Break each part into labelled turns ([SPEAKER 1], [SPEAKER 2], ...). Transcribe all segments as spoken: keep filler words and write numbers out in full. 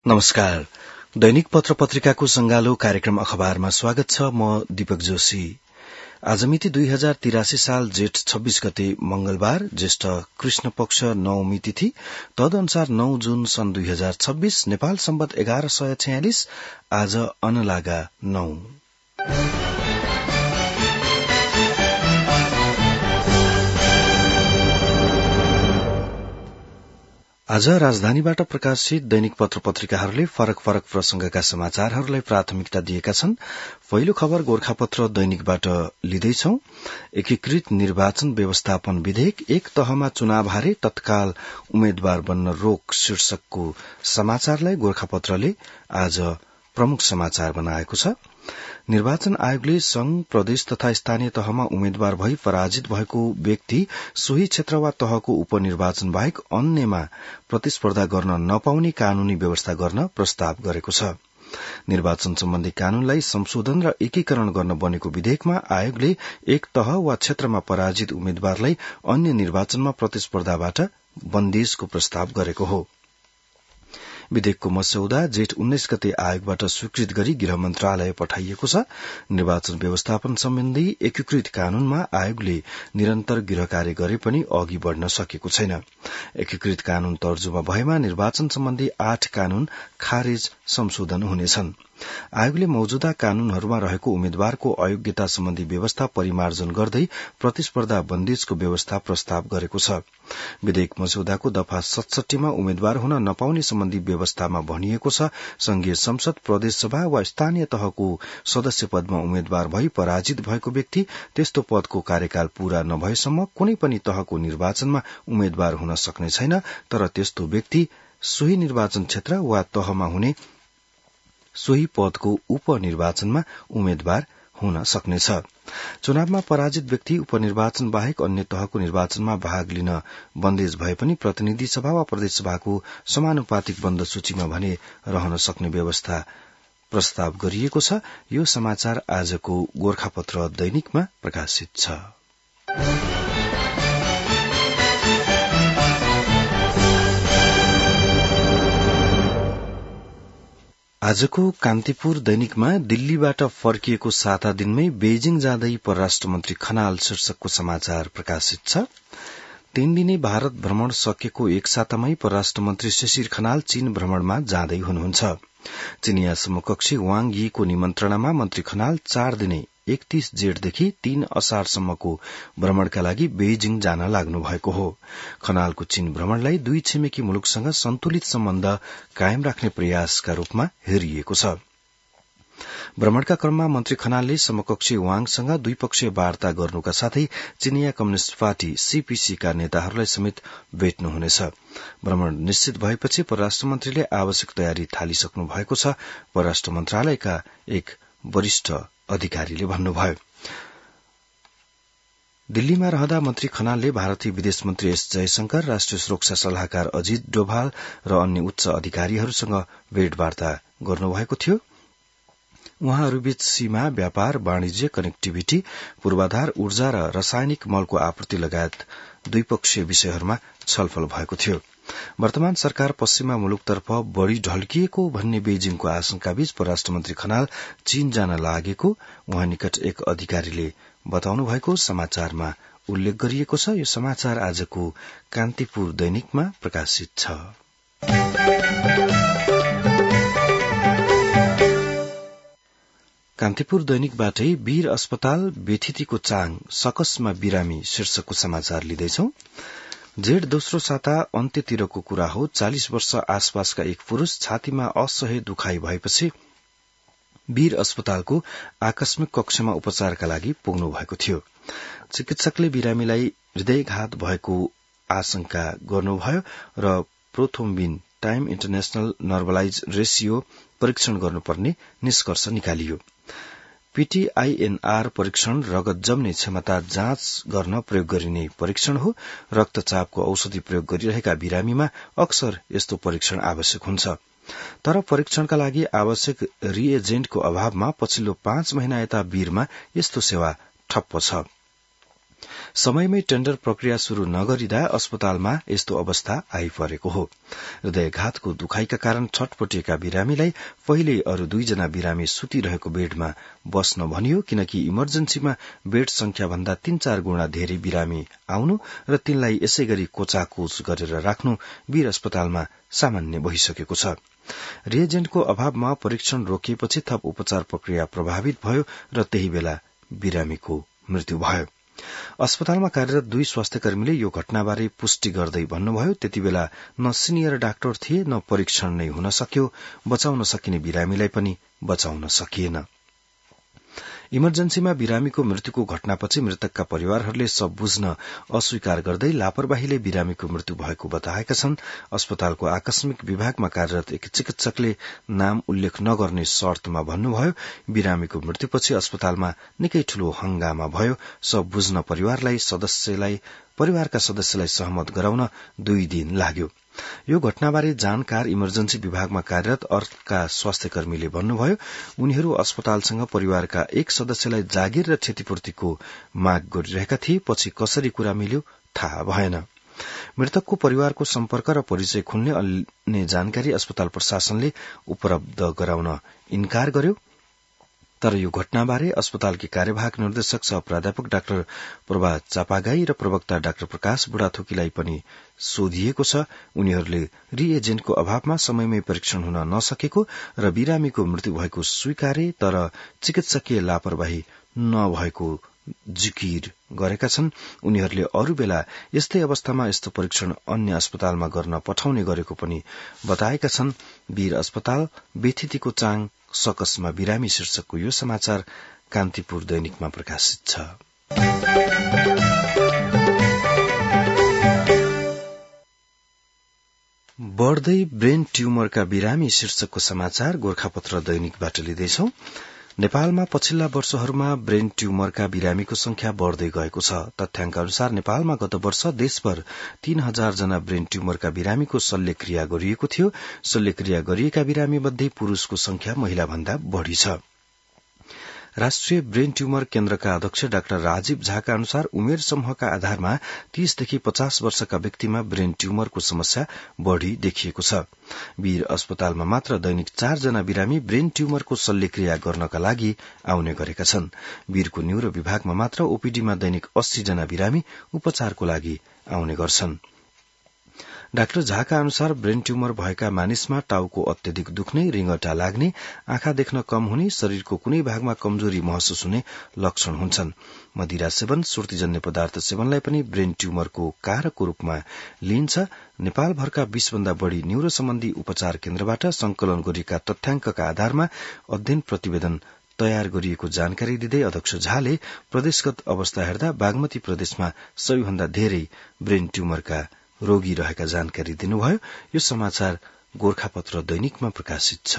[SPEAKER 1] नमस्कार। दैनिक पत्र पत्रिकाको संगालो कार्यक्रम अखबारमा स्वागत छ। म दीपक जोशी। आज मिति दुई हजार तिरासी साल जेठ छब्बीस गते मंगलबार, ज्येष्ठ कृष्ण पक्ष नवमी तिथि, तदनुसार नौ जून सन् दुई हजार छब्बीस, नेपाल सम्वत एघार सय छयालिस। आज अनलागा नौ। आज राजधानीबाट प्रकाशित दैनिक पत्र पत्रिकाहरूले फरक फरक प्रसंगका समाचारहरूलाई प्राथमिकता दिएका छन्। पहिलो खबर गोरखापत्र दैनिकबाट लिँदैछौ। एकीकृत निर्वाचन व्यवस्थापन विधेयक, एक तहमा चुनाव हारे तत्काल उम्मेद्वार बन्न रोक शीर्षकको समाचारलाई गोरखापत्रले आज प्रमुख समाचार बनाएको छ। निर्वाचन आयोगले संघ, प्रदेश तथा स्थानीय तहमा उम्मेद्वार भई पराजित भएको व्यक्ति सोही क्षेत्र वा तहको उपनिर्वाचन बाहेक अन्यमा प्रतिस्पर्धा गर्न नपाउने कानूनी व्यवस्था गर्न प्रस्ताव गरेको छ। निर्वाचन सम्बन्धी कानूनलाई संशोधन र एकीकरण गर्न बनेको विधेयकमा आयोगले एक तह वा क्षेत्रमा पराजित उम्मेद्वारलाई अन्य निर्वाचनमा प्रतिस्पर्धाबाट बन्देजको प्रस्ताव गरेको हो। विधेयकको मस्यौदा जेठ उन्नाइस गते आयोगबाट स्वीकृत गरी गृह मन्त्रालय पठाइएको छ। निर्वाचन व्यवस्थापन सम्बन्धी एकीकृत कानूनमा आयोगले निरन्तर गृह कार्य गरे पनि अघि बढ़न सकेको छैन। एकीकृत कानून तर्जुमा भएमा निर्वाचन सम्बन्धी आठ कानून खारेज संशोधन हुनेछन्। आयोगले मौजूदा कानूनहरूमा रहेको उम्मेद्वारको अयोग्यता सम्बन्धी व्यवस्था परिमार्जन गर्दै प्रतिस्पर्धा बन्देजको व्यवस्था प्रस्ताव गरेको छ। विधेयक मस्यौदाको दफा सतसट्ठीमा उम्मेद्वार हुन नपाउने सम्बन्धी व्यवस्थामा भनिएको छ, संघीय संसद, प्रदेशसभा वा स्थानीय तहको सदस्य पदमा उम्मेद्वार भई पराजित भएको व्यक्ति त्यस्तो पदको कार्यकाल पूरा नभएसम्म कुनै पनि तहको निर्वाचनमा उम्मेद्वार हुन सक्ने छैन। तर त्यस्तो व्यक्ति सोही निर्वाचन क्षेत्र वा तहमा हुने सोही पदको उपनिर्वाचनमा उम्मेद्वार हुन सक्नेछ। चुनावमा पराजित व्यक्ति उपनिर्वाचन बाहेक अन्य तहको निर्वाचनमा भाग लिन बन्देज भए पनि प्रतिनिधि सभा वा प्रदेशसभाको समानुपातिक बन्द सूचीमा भने रहन सक्ने व्यवस्था प्रस्ताव गरिएको छ। यो समाचार आजको गोरखापत्र दैनिकमा प्रकाशित छ। आजको कान्तिपुर दैनिकमा दिल्लीबाट फर्किएको साता दिनमै बेजिङ जाँदै परराष्ट्र मन्त्री खनाल शीर्षकको समाचार प्रकाशित छ। तीन दिने भारत भ्रमण सकिएको एक सातामै परराष्ट्र मन्त्री शिशिर खनाल चीन भ्रमणमा जाँदै हुनुहुन्छ। चीनिया समकक्षी वाङ यीको निमन्त्रणामा मन्त्री खनाल चार दिने एकतीस जेठदेखि तीन असारसम्मको भ्रमणका लागि बेजिङ जान लाग्नु भएको हो। खनालको चीन भ्रमणलाई दुई छिमेकी मुलुकसँग सन्तुलित सम्बन्ध कायम राख्ने प्रयासका रूपमा हेरिएको छ। भ्रमणका क्रममा मन्त्री खनालले समकक्षी वाङसँग द्विपक्षीय वार्ता गर्नुका साथै चीनिया कम्युनिष्ट पार्टी सीपीसीका नेताहरूलाई समेत भेट्नुहुनेछ। भ्रमण निश्चित भएपछि परराष्ट्र मन्त्रीले आवश्यक तयारी थालिसक्नु भएको छ, परराष्ट्र मन्त्रालयका एक वरिष्ठ अधिकारीले भन्नुभयो। दिल्लीमा रहँदा मन्त्री खनालले भारतीय विदेश मन्त्री एस जयशंकर, राष्ट्रिय सुरक्षा सल्लाहकार अजित डोभाल र अन्य उच्च अधिकारीहरूसँग भेटवार्ता गर्नुभएको थियो। उहाँहरूबीच सीमा, व्यापार, वाणिज्य, कनेक्टिभिटी, पूर्वाधार, ऊर्जा र रासायनिक मलको आपूर्ति लगायत द्विपक्षीय विषयहरूमा छलफल भएको थियो। वर्तमान सरकार पश्चिमा मुलुकतर्फ बढ़ी ढल्किएको भन्ने बेजिङको आशंकाबीच परराष्ट्र मन्त्री खनाल चीन जान लागेको उहाँ निकट एक अधिकारीले बताउनु भएको समाचारमा उल्लेख गरिएको छ। यो समाचार आजको कान्तिपुर दैनिकमा प्रकाशित छ। कान्तिपुर दैनिकबाटै वीर अस्पताल बेथितिको चाङ सकसमा बिरामी शीर्षकको समाचार लिँदैछौ। जेठ दोस्रो साता अन्त्यतिरको कुरा हो। चालिस वर्ष आसपासका एक पुरूष छातीमा असह्य दुखाइ भएपछि वीर अस्पतालको आकस्मिक कक्षमा उपचारका लागि पुग्नु भएको थियो। चिकित्सकले बिरामीलाई हृदयघात भएको आशंका गर्नुभयो र prothrombin time international normalise ratio परीक्षण गर्नुपर्ने निष्कर्ष निकालियो। पीटीआईएनआर परीक्षण रगत जम्ने क्षमता जाँच गर्न प्रयोग गरिने परीक्षण हो। रक्तचापको औषधि प्रयोग गरिरहेका बिरामीमा अक्सर यस्तो परीक्षण आवश्यक हुन्छ। तर परीक्षणका लागि आवश्यक रिएजेन्टको अभावमा पछिल्लो पाँच महिना यता वीरमा यस्तो सेवा ठप्प छ। समयमै टेण्डर प्रक्रिया शुरू नगरिदा अस्पतालमा यस्तो अवस्था आइपरेको हो। हृदयघातको दुखाइका कारण छटपटिएका बिरामीलाई पहिले अरू दुईजना बिरामी सुतिरहेको बेडमा बस्न भनियो, किनकि इमर्जेन्सीमा बेड संख्या भन्दा तीन चार गुणा धेरै बिरामी आउनु र तिनलाई यसै गरी कोचाकोच गरेर राख्नु वीर अस्पतालमा सामान्य भइसकेको छ। रिएजेन्टको अभावमा परीक्षण रोकिएपछि थप उपचार प्रक्रिया प्रभावित भयो र त्यही बेला बिरामीको मृत्यु भयो। अस्पतालमा कार्यरत दुई स्वास्थ्यकर्मीले यो घटनाबारे पुष्टि गर्दै भन्नुभयो, त्यति बेला न सिनियर डाक्टर थिए न परीक्षण नै हुन सक्यो, बचाउन सकिने बिरामीलाई पनि बचाउन सकिएन। इमर्जेन्सीमा बिरामीको मृत्युको घटनापछि मृतकका परिवारहरूले सब बुझ्न अस्वीकार गर्दै लापरवाहीले बिरामीको मृत्यु भएको बताएका छन्। अस्पतालको आकस्मिक विभागमा कार्यरत एक चिकित्सकले नाम उल्लेख नगर्ने शर्तमा भन्नुभयो, बिरामीको मृत्युपछि अस्पतालमा निकै ठूलो हंगामा भयो। सब बुझ्न परिवारलाई सदस्यलाई परिवारका सदस्यलाई सहमत गराउन दुई दिन लाग्यो। यो घटनाबारे जानकार इमर्जेन्सी विभागमा कार्यरत अर्का स्वास्थ्यकर्मीले भन्नुभयो, उनीहरू अस्पतालसँग परिवारका एक सदस्यलाई जागिर र क्षतिपूर्तिको माग गरिरहेका थिए। पछि कसरी कुरा मिल्यो थाहा भएन। मृतकको परिवारको सम्पर्क र परिचय खुल्ने अन्य जानकारी अस्पताल प्रशासनले उपलब्ध गराउन इन्कार गर्यो। तर यो घटनाबारे अस्पतालकी कार्यवाहक निर्देशक सह प्राध्यापक डाक्टर प्रभा चापागाई र प्रवक्ता डाक्टर प्रकाश बुढाथोकीलाई पनि सोधिएको छ। उनीहरूले रिएजेन्टको अभावमा समयमै परीक्षण हुन नसकेको र बिरामीको मृत्यु भएको स्वीकारे, तर चिकित्सकीय लापरवाही नभएको जिकिर गरेका छन्। उनीहरूले अरू बेला यस्तै अवस्थामा यस्तो परीक्षण अन्य अस्पतालमा गर्न पठाउने गरेको पनि बताएका छन्। वीर अस्पताल बेथितिको चाङ सकसमा बिरामी शीर्षकको यो समाचार कान्तिपुर दैनिकमा प्रकाशित छ। बढ़दै ब्रेन ट्यूमरका बिरामी शीर्षकको समाचार गोरखापत्र दैनिकबाट लिँदैछौ। नेपालमा पछिल्ला वर्षहरूमा ब्रेन ट्यूमरका बिरामीको संख्या बढ़दै गएको छ। तथ्याङ्क अनुसार नेपालमा गत वर्ष देशभर तीन हजार जना ब्रेन ट्यूमरका बिरामीको शल्यक्रिया गरिएको थियो। शल्यक्रिया गरिएका बिरामी मध्ये पुरूषको संख्या महिला भन्दा बढ़ी छ। राष्ट्रिय ब्रेन ट्यूमर केन्द्रका अध्यक्ष डाक्टर राजीव झाका अनुसार उमेर समूहका आधारमा तीसदेखि पचास वर्षका व्यक्तिमा ब्रेन ट्यूमरको समस्या बढ़ी देखिएको छ। वीर अस्पतालमा मात्र दैनिक चार जना बिरामी ब्रेन ट्यूमरको शल्यक्रिया गर्नका लागि आउने गरेका छन्। वीरको न्यूरो विभागमा मात्र ओपीडीमा दैनिक अस्सी जना बिरामी उपचारको लागि आउने गर्छन्। डाक्टर झाका अनुसार ब्रेन ट्यूमर भएका मानिसमा टाउको अत्यधिक दुख्ने, रिंगटा लाग्ने, आँखा देख्न कम हुने, शरीरको कुनै भागमा कमजोरी महसुस हुने लक्षण हुन्छन्। मदिरा सेवन, सुर्तीजन्य पदार्थ सेवनलाई पनि ब्रेन ट्यूमरको कारकको रूपमा लिइन्छ। नेपालभरका बीस भन्दा बढ़ी न्यूरो सम्बन्धी उपचार केन्द्रबाट संकलन गरिएका तथ्याङ्कका आधारमा अध्ययन प्रतिवेदन तयार गरिएको जानकारी दिँदै अध्यक्ष झाले प्रदेशगत अवस्था हेर्दा बागमती प्रदेशमा सबैभन्दा धेरै ब्रेन ट्यूमरका रोगी रहेका जानकारी दिनुभयो। यो समाचार गोरखापत्र दैनिकमा प्रकाशित छ।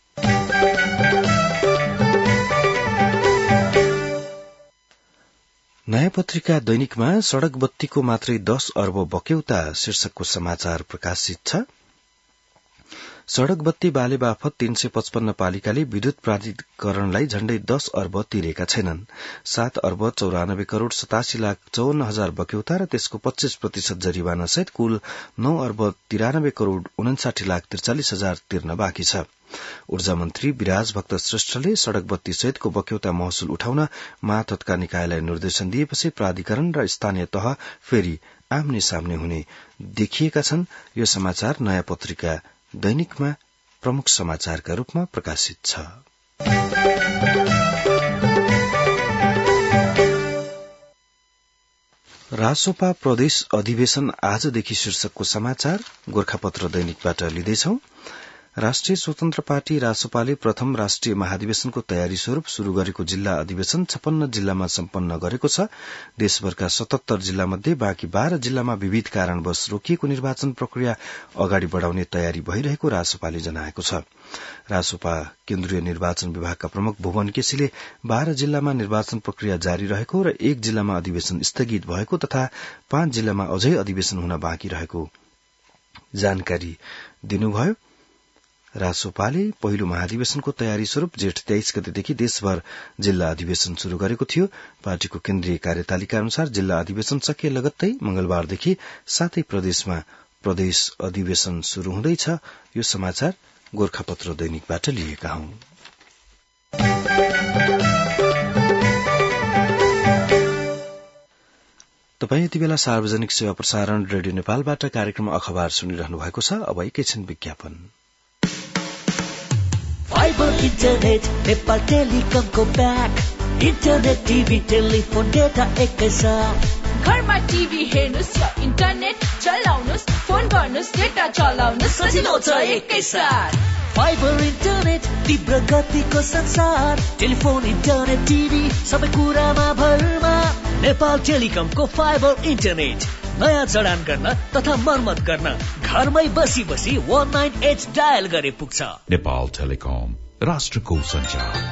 [SPEAKER 1] नयाँ पत्रिका दैनिकमा सड़क बत्तीको मात्रै दस अर्ब बक्यौता शीर्षकको समाचार प्रकाशित छ। सड़क बत्ती बाले बाफत तीन सय पचपन्न पालिकाले विद्युत प्राधिकरणलाई झण्डै दस अर्ब तिरेका छैनन्। सात अर्ब चौरानब्बे करोड़ सतासी लाख चौवन्न हजार बक्यौता र त्यसको पच्चीस प्रतिशत जरिवाना सहित कुल नौ अर्ब तिरानब्बे करोड़ उनासाठी लाख त्रिचालिस हजार तिर्न बाँकी छ। ऊर्जा मन्त्री विराज भक्त श्रेष्ठले सड़क बत्ती सहितको बक्यौता महसुल उठाउन मातहतका निकायलाई निर्देशन दिएपछि प्राधिकरण र स्थानीय तह फेरि आम्ने सामने हुने देखिएका छन्। यो समाचार नयाँ पत्रिका दैनिकमा प्रमुख समाचारका रूपमा प्रकाशित छ। रासोपा प्रदेश अधिवेशन आजदेखि शीर्षकको समाचार गोरखापत्र दैनिकबाट लिँदैछौ। राष्ट्रिय स्वतन्त्र पार्टी रासोपाले प्रथम राष्ट्रिय महाधिवेशनको तयारी स्वरूप शुरू गरेको जिल्ला अधिवेशन छप्पन्न जिल्लामा सम्पन्न गरेको छ। देशभरका सतहत्तर जिल्ला मध्ये बाँकी बाह्र जिल्लामा विविध कारणवश रोकिएको निर्वाचन प्रक्रिया अगाडि बढ़ाउने तयारी भइरहेको रासोपाले जनाएको छ। रासोपा केन्द्रीय निर्वाचन विभागका प्रमुख भुवन केसीले बाह्र जिल्लामा निर्वाचन प्रक्रिया जारी रहेको र एक जिल्लामा अधिवेशन स्थगित भएको तथा पाँच जिल्लामा अझै अधिवेशन हुन बाँकी रहेको जानकारी दिनुभयो। रासोपाले पहिलो महाधिवेशनको तयारी स्वरूप जेठ तेइस गतेदेखि देशभर जिल्ला अधिवेशन शुरू गरेको थियो। पार्टीको केन्द्रीय कार्यतालिका अनुसार जिल्ला अधिवेशन सकिए लगत्तै मंगलबारदेखि सातै प्रदेशमा प्रदेश अधिवेशन शुरू हुँदैछ। यो समाचार गोरखापत्र दैनिकबाट लिएका हौं। तपाई यति बेला सार्वजनिक सेवा प्रसारण रेडियो नेपालबाट कार्यक्रम अखबार सुनिरहनु भएको छ। अब एकैछिन विज्ञापन।
[SPEAKER 2] फाइबर इन्टरनेट नेपाल टेलिकमको back. Internet TV telephone data एकैसाथ।
[SPEAKER 3] घरमा टिभी हेर्नुस् या इन्टरनेट चलाउनुस्, फोन गर्नुस्, डेटा चलाउनुस्, सजिलो छ एकैसाथ।
[SPEAKER 2] फाइबर इन्टरनेट तीव्र गतिको संसार। टेलिफोन, इन्टरनेट, टिभी सबै कुरामा भरमा। नेपाल टेलिकमको फाइबर इन्टरनेट नयाँ जडान गर्न तथा मर्मत गर्न घरमै बसी बसी एक नौ आठ डायल गरे पुग्छ।
[SPEAKER 4] नेपाल टेलिकम, राष्ट्रको सञ्चार।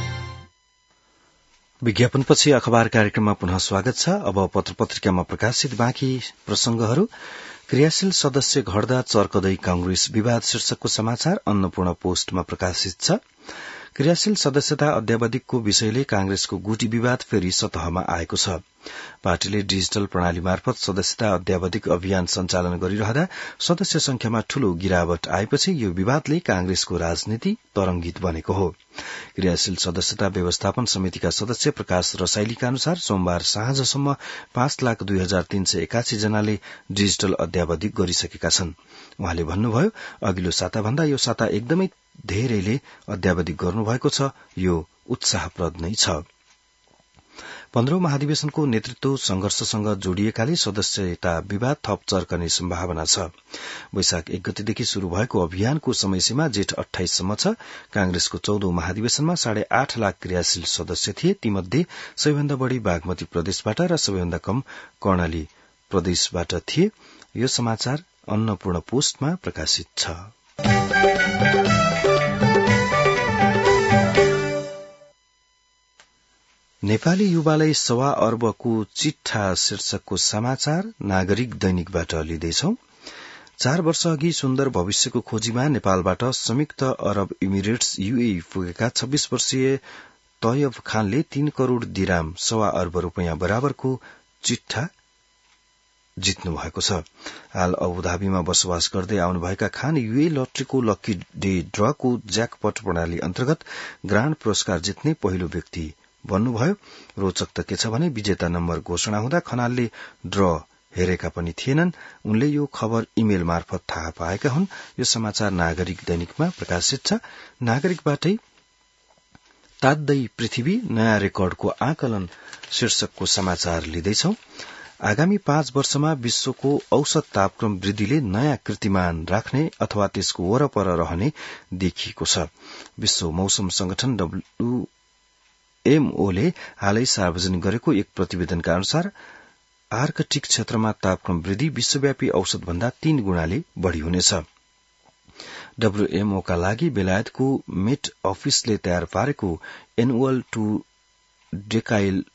[SPEAKER 1] विज्ञापनपछि अखबार कार्यक्रममा पुनः स्वागत छ। अब पत्र पत्रिकामा प्रकाशित बाँकी प्रसंगहरू। क्रियाशील सदस्य घट्दा चर्कदै कांग्रेस विवाद शीर्षकको समाचार अन्नपूर्ण पोस्टमा प्रकाशित छ। क्रियाशील सदस्यता अध्यावधिकको विषयले कांग्रेसको गुटी विवाद फेरि सतहमा आएको छ। पार्टीले डिजिटल प्रणाली मार्फत सदस्यता अध्यावधिक अभियान सञ्चालन गरिरहँदा सदस्य संख्यामा ठूलो गिरावट आएपछि यो विवादले कांग्रेसको राजनीति तरंगित बनेको हो। क्रियाशील सदस्यता व्यवस्थापन समितिका सदस्य प्रकाश रसाइलीका अनुसार सोमबार साँझसम्म पाँच लाख दुई हजार तीन सय एकासी जनाले डिजिटल अध्यावधिक गरिसकेका छन्। उहाँले भन्नुभयो, अघिल्लो साताभन्दा यो साता एकदमै धेरैले अध्यावधिक गर्नुभएको छ। यो उत्साहप्रद नै छ। पन्ध्रौं महाधिवेशनको नेतृत्व संघर्षसँग जोडिएकाले सदस्यता विवाद थप चर्कने सम्भावना छ। वैशाख एक गतेदेखि शुरू भएको अभियानको समयसीमा जेठ अठाइससम्म छ। कांग्रेसको चौधौं महाधिवेशनमा साढे आठ लाख क्रियाशील सदस्य थिए। तीमध्ये सबैभन्दा बढ़ी बागमती प्रदेशबाट र सबैभन्दा कम कर्णाली प्रदेशबाट थिए। यो समाचार अन्नपूर्ण पोस्टमा प्रकाशित छ। नेपाली युवालाई सवा अर्बको चिट्ठा शीर्षकको समाचार नागरिक दैनिकबाट लिँदैछौ। चार वर्ष अघि सुन्दर भविष्यको खोजीमा नेपालबाट संयुक्त अरब इमिरेट्स यूएई पुगेका छब्बीस वर्षीय तयब खानले तीन करोड़ दिराम सवा अर्ब रूपियाँ बराबरको चिट्ठा जित्नु भएको छ। हाल अबुधाबीमा बसोबास गर्दै आउनुभएका खान यूएई लटरीको लक्की डे ड्रको ज्याकपट प्रणाली अन्तर्गत ग्राण्ड पुरस्कार जित्ने पहिलो व्यक्ति भन्नुभयो। रोचक त के छ भने विजेता नम्बर घोषणा हुँदा खनालले ड्र हेरेका पनि थिएनन्। उनले यो खबर इमेल मार्फत थाहा पाएका हुन्। यो समाचार नागरिक दैनिकमा प्रकाशित छ। नागरिकबाटै तात्दै पृथ्वी नयाँ रेकर्डको आकलन शीर्षकको समाचार लिँदैछौ। आगामी पाँच वर्षमा विश्वको औसत तापक्रम वृद्धिले नयाँ कीर्तिमान राख्ने अथवा त्यसको वरपर रहने देखिएको छ। विश्व मौसम संगठन डब्ल्यू एमओले हालै सार्वजनिक गरेको एक प्रतिवेदनका अनुसार आर्कटिक क्षेत्रमा तापक्रम वृद्धि विश्वव्यापी औसत भन्दा तीन गुणाले बढ़ी हुनेछ। डब्ल्यूएमओका लागि बेलायतको मेट अफिसले तयार पारेको एनुअल टू डेकाइल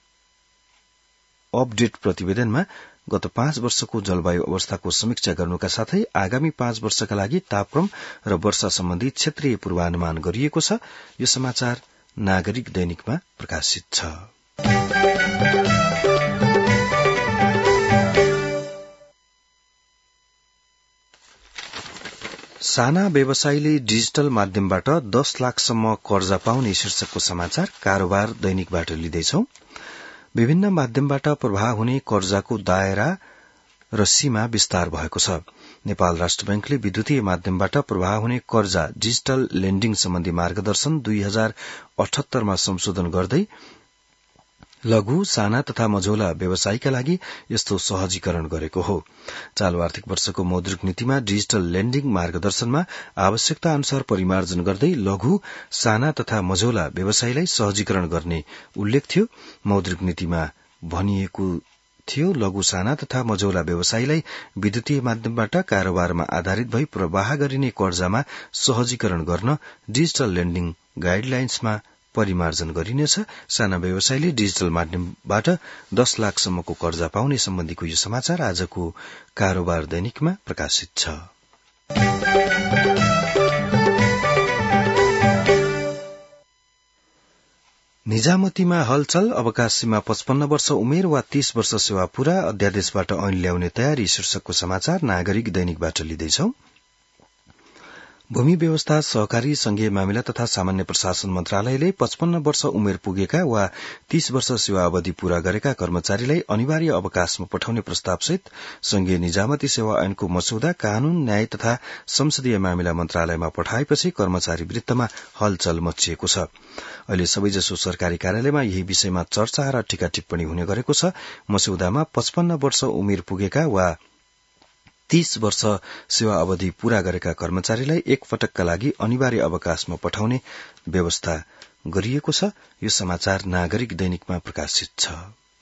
[SPEAKER 1] अपडेट प्रतिवेदनमा गत पाँच वर्षको जलवायु अवस्थाको समीक्षा गर्नुका साथै आगामी पाँच वर्षका लागि तापक्रम र वर्षा सम्बन्धी क्षेत्रीय पूर्वानुमान गरिएको छ। यो समाचार नागरिक दैनिकमा प्रकाशित छ। साना व्यवसायीले डिजिटल माध्यमबाट दस लाखसम्म कर्जा पाउने शीर्षकको समाचार कारोबार दैनिकबाट लिँदैछौ। विभिन्न माध्यमबाट प्रवाह हुने कर्जाको दायरा र सीमा विस्तार भएको छ। नेपाल राष्ट्र बैंकले विद्युतीय माध्यमबाट प्रवाह हुने कर्जा डिजिटल लेन्डिङ सम्बन्धी मार्गदर्शन दुई हजार अठहत्तरमा संशोधन गर्दै लघु साना तथा मझौला व्यवसायीका लागि यस्तो सहजीकरण गरेको हो। चालू आर्थिक वर्षको मौद्रिक नीतिमा डिजिटल लेन्डिङ मार्गदर्शनमा आवश्यकता अनुसार परिमार्जन गर्दै लघु साना तथा मझौला व्यवसायीलाई सहजीकरण गर्ने उल्लेख थियो। मौद्रिक नीतिमा भनिएको थियो लघु साना तथा मझौला व्यवसायीलाई विद्युतीय माध्यमबाट कारोबारमा आधारित भई प्रवाह गरिने कर्जामा सहजीकरण गर्न डिजिटल लेन्डिङ गाइडलाइन्समा परिमार्जन गरिनेछ। साना व्यवसायीले डिजिटल माध्यमबाट दस लाखसम्मको कर्जा पाउने सम्बन्धीको यो समाचार आजको कारोबार दैनिकमा प्रकाशित छ। निजामतीमा हलचल, अवकाश सीमा पचपन्न वर्ष उमेर वा तीस वर्ष सेवा पूरा, अध्यादेशबाट ऐन ल्याउने तयारी शीर्षकको समाचार नागरिक दैनिकबाट लिँदैछौ। भूमि व्यवस्था, सहकारी संघीय मामिला तथा सामान्य प्रशासन मन्त्रालयले पचपन्न वर्ष उमेर पुगेका वा तीस वर्ष सेवा अवधि पूरा गरेका कर्मचारीलाई अनिवार्य अवकाशमा पठाउने प्रस्तावसहित संघीय निजामती सेवा ऐनको मसौदा कानून, न्याय तथा संसदीय मामिला मन्त्रालयमा पठाएपछि कर्मचारी वृत्तमा हलचल मच्चिएको छ। अहिले सबैजसो सरकारी कार्यालयमा यही विषयमा चर्चा र टीका टिप्पणी हुने गरेको छ। मसौदामा पचपन्न वर्ष उमेर पुगेका वा तीस वर्ष सेवा अवधि पूरा गरेका कर्मचारीलाई एक पटकका लागि अनिवार्य अवकाशमा पठाउने व्यवस्था गरिएको छ। यो समाचार नागरिक दैनिकमा प्रकाशित छ।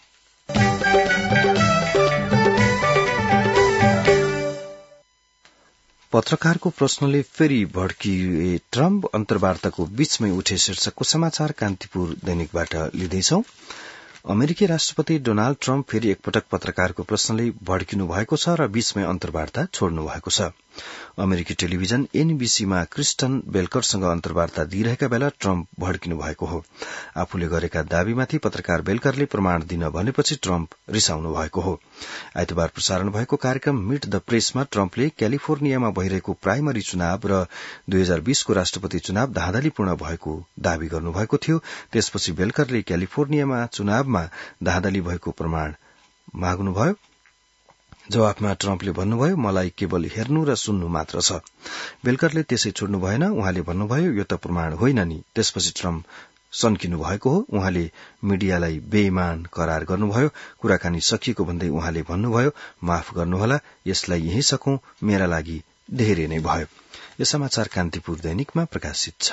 [SPEAKER 1] पत्रकारको प्रश्नले फेरि भड्किए ट्रम्प, अन्तर्वार्ताको बीचमै उठे शीर्षकको समाचार कान्तिपुर दैनिकबाट लिँदैछौ। अमेरिकी राष्ट्रपति डोनाल्ड ट्रम्प फेरि एकपटक पत्रकारको प्रश्नले भड्किनु भएको छ र बीचमै अन्तर्वार्ता छोड्नु भएको छ। अमेरिकी टेलिभिजन एनबीसीमा क्रिस्टन बेलकरसँग अन्तर्वार्ता दिइरहेका बेला ट्रम्प भड्किनु भएको हो। आफूले गरेका दावीमाथि पत्रकार बेलकरले प्रमाण दिन भनेपछि ट्रम्प रिसाउनु भएको हो। आइतबार प्रसारण भएको कार्यक्रम मिट द प्रेसमा ट्रम्पले क्यालिफोर्नियामा भइरहेको प्राइमरी चुनाव र दुई हजार बीसको राष्ट्रपति चुनाव धाँधलीपूर्ण भएको दावी गर्नुभएको थियो। त्यसपछि बेलकरले क्यालिफोर्नियामा चुनावमा धाँधली भएको प्रमाण माग्नुभयो। जवाफमा ट्रम्पले भन्नुभयो, मलाई केवल हेर्नु र सुन्नु मात्र छ। बेलकरले त्यसै छोड्नु भएन। उहाँले भन्नुभयो, यो त प्रमाण होइन नि। त्यसपछि ट्रम्प सन्किनु भएको हो। उहाँले मिडियालाई बेईमान करार गर्नुभयो। कुराकानी सकिएको भन्दै उहाँले भन्नुभयो, माफ गर्नुहोला, यसलाई यही सकौं, मेरा लागि धेरै नै भयो। यो समाचार कान्तिपुर दैनिकमा प्रकाशित छ।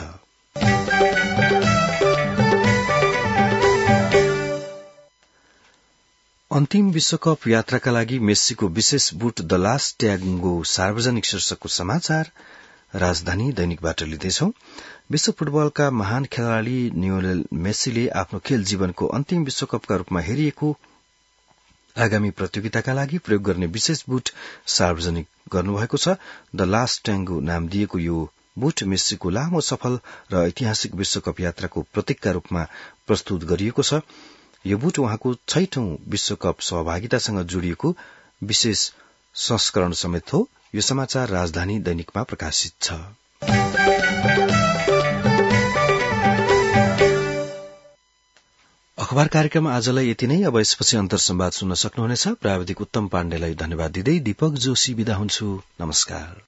[SPEAKER 1] अन्तिम विश्वकप यात्राका लागि मेस्सीको विशेष बुट द लास्ट ट्याङ्गो सार्वजनिक शीर्षकको समाचार राजधानी दैनिकबाट लिँदैछौ। विश्व फुटबलका महान खेलाड़ी लियोनेल मेस्सीले आफ्नो खेल जीवनको अन्तिम विश्वकपका रूपमा हेरिएको आगामी प्रतियोगिताका लागि प्रयोग गर्ने विशेष बुट सार्वजनिक गर्नुभएको छ। द लास्ट ट्याङ्गो नाम दिएको यो बुट मेस्सीको लामो सफल र ऐतिहासिक विश्वकप यात्राको प्रतीकका रूपमा प्रस्तुत गरिएको छ। यो बुट उहाँको छैठौं विश्वकप सहभागितासँग जोडिएको विशेष संस्करण समेत हो। यो समाचार राजधानी दैनिकमा प्रकाशित छ। अखबार कार्यक्रम आजलाई यति नै। अब यसपछि अन्तर संवाद सुन्न सक्नुहुनेछ। प्राविधिक उत्तम पाण्डेलाई धन्यवाद दिँदै दीपक जोशी बिदा हुन्छु। नमस्कार।